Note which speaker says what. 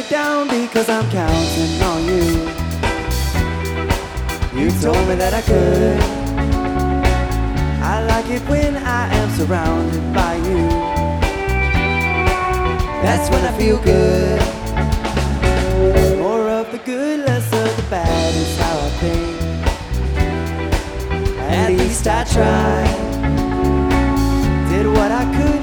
Speaker 1: down because I'm counting on you. You told me that I could. I like it when I am surrounded by you. That's when I feel good. More of the good, less of the bad is how I think. At least I try.